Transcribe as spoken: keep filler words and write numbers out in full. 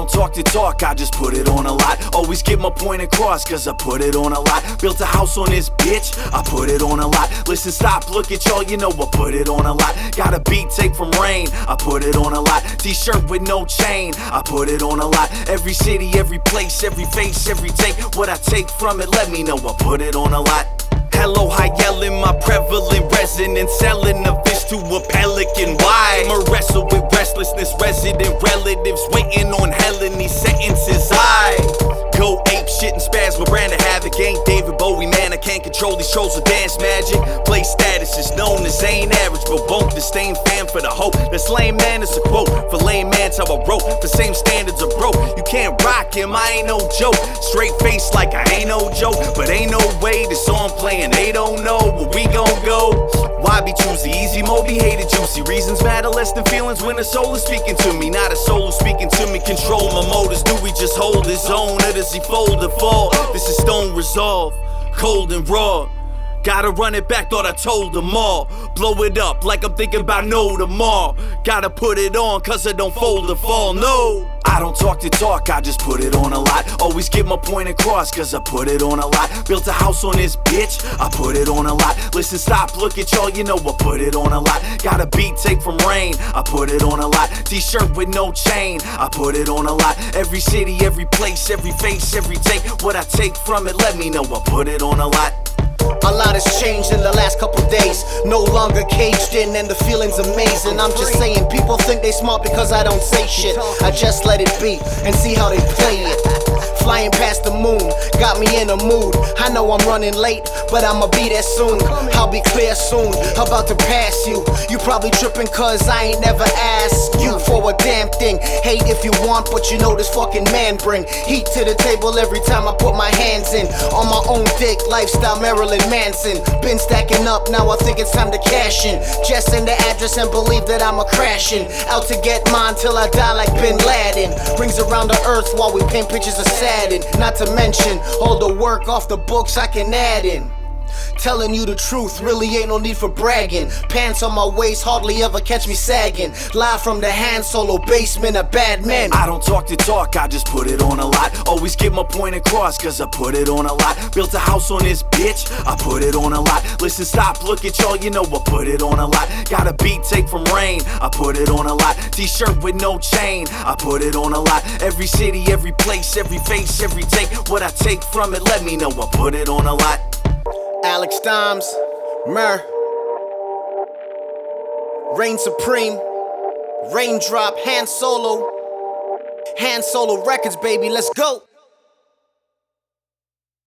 talk the talk, I just put it on a lot. Always get my point across, cause I put it on a lot. Built a house on this bitch, I put it on a lot. Listen, stop, look at y'all, you know I put it on a lot. Got a beat tape from Rain, I put it on a lot. T-shirt with no chain, I put it on a lot. Every city, every place, every face, every take. What I take from it, let me know, I put it on a lot. Hello, high yelling, my prevalent resonance, selling a fish to a pelican. Why? I'ma wrestle with restlessness, resident relatives waiting on hell in these sentences. I go ape shit and spaz with brand of havoc. Ain't David Bowie, man, I can't control these trolls with dance magic. Play status is known as ain't average, but won't disdain fan for the hope. This lame man is a quote, for lame man's how I wrote. The same standards are broke, you can't rock him, I ain't no joke. Straight face like I ain't no joke, but ain't no way this song playing, they don't know where we gon' go. Why be choosy? Easy mode be hated juicy. Reasons matter less than feelings when a soul is speaking to me. Not a soul who's speaking to me. Control my motives. Do we just hold his own, or does he fold or fall? This is stone resolve, cold and raw. Gotta run it back, thought I told them all. Blow it up like I'm thinking about no tomorrow. Gotta put it on cause I don't fold or fall, no. I don't talk the talk, I just put it on a lot. Always get my point across cause I put it on a lot. Built a house on this bitch, I put it on a lot. Listen, stop, look at y'all, you know I put it on a lot. Got a beat tape from Rain, I put it on a lot. T-shirt with no chain, I put it on a lot. Every city, every place, every face, every take. What I take from it, let me know, I put it on a lot. A lot has changed in the last couple days. No longer caged in and the feeling's amazing. I'm just saying, people think they smart because I don't say shit. I just let it be and see how they play it. Flying past the moon, got me in a mood. I know I'm running late, but I'ma be there soon. I'll be clear soon, about to pass you. You probably tripping cause I ain't never asked you for a damn thing. Hate if you want, but you know this fucking man bring heat to the table every time I put my hands in. On my own dick, lifestyle Marilyn Manson. Been stacking up, now I think it's time to cash in. Just send the address and believe that I'm a crashing. Out to get mine till I die like Bin Laden. Rings around the earth while we paint pictures of Saturn. Not to mention all the work off the books I can add in. Telling you the truth, really ain't no need for bragging. Pants on my waist, hardly ever catch me sagging. Live from the Han Solo basement of bad men. I don't talk the talk, I just put it on a lot. Always get my point across, cause I put it on a lot. Built a house on this bitch, I put it on a lot. Listen, stop, look at y'all, you know I put it on a lot. Got a beat tape from Rain, I put it on a lot. T-shirt with no chain, I put it on a lot. Every city, every place, every face, every take. What I take from it, let me know, I put it on a lot. Alex Dimes, Mur, Reign Supreme, Raindrop, Han Solo, Han Solo Records, baby, let's go.